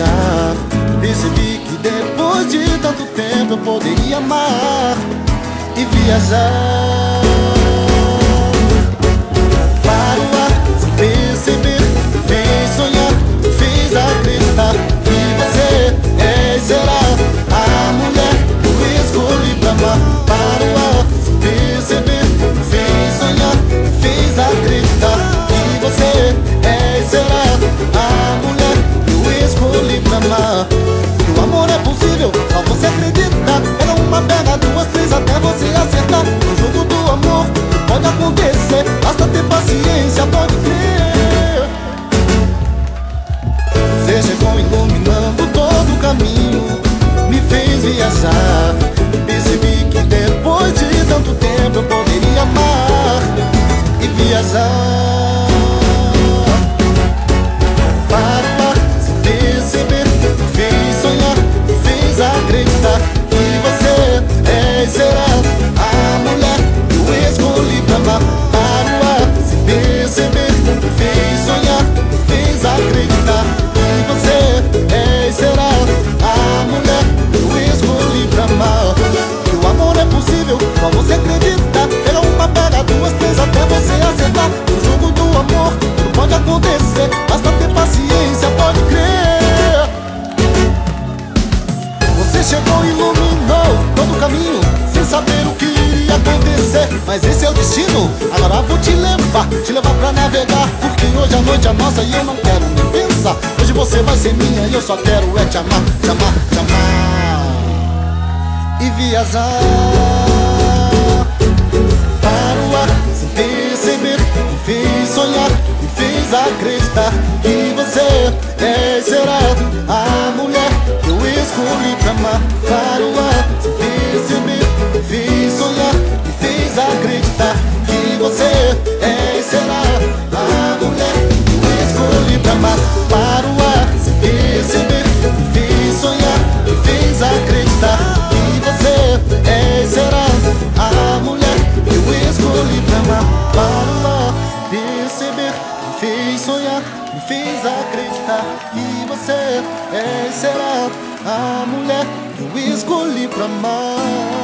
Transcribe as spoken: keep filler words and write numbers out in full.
viajar. Percebi que depois de tanto tempo eu poderia amar e viajar. Para o ar, sem perceber, fez sonhar, fez acreditar que você é e será a mulher que eu escolhi pra amar. Para o ar, sem perceber, fez sonhar, fez acreditar que você é e será a mulher que eu escolhi pra amar. Que o amor é possível, só você acredita. Pega uma, pega duas, três até você acertar. No jogo do amor pode acontecer, basta ter paciência, pode crer. Você chegou iluminando todo o caminho, me fez viajar. Percebi que depois de tanto tempo eu poderia amar e viajar. Para, se perceber, fez sonhar, fez acreditar que você é e será a mulher que eu escolhi pra amar. Para, se perceber, fez sonhar, fez acreditar que você é e será a mulher que eu escolhi pra amar. Que o amor é possível, só você acredita. Pega uma, pega duas, três até você acertar. No jogo do amor tudo pode acontecer, basta ter paciência, pode crer. Você chegou e iluminou todo o caminho, sem saber o que iria acontecer. Mas esse é o destino, agora vou te levar, te levar pra navegar. Porque hoje a noite é nossa e eu não quero nem pensar. Hoje você vai ser minha e eu só quero é te amar, te amar, te amar e viajar. Para o ar, sem perceber, me fez sonhar, me fez acreditar que você é e será a mulher que eu escolhi pra amar. Para o ar, sem perceber, me fez sonhar, me fez acreditar que você é e será a mulher que eu escolhi pra amar. Para o ar, sem perceber, me fez sonhar, me fez acreditar que você é e será a mulher que eu escolhi pra amar. Para o ar, sem perceber, me fez sonhar, me fez acreditar que você é e será a mulher que eu escolhi pra amar.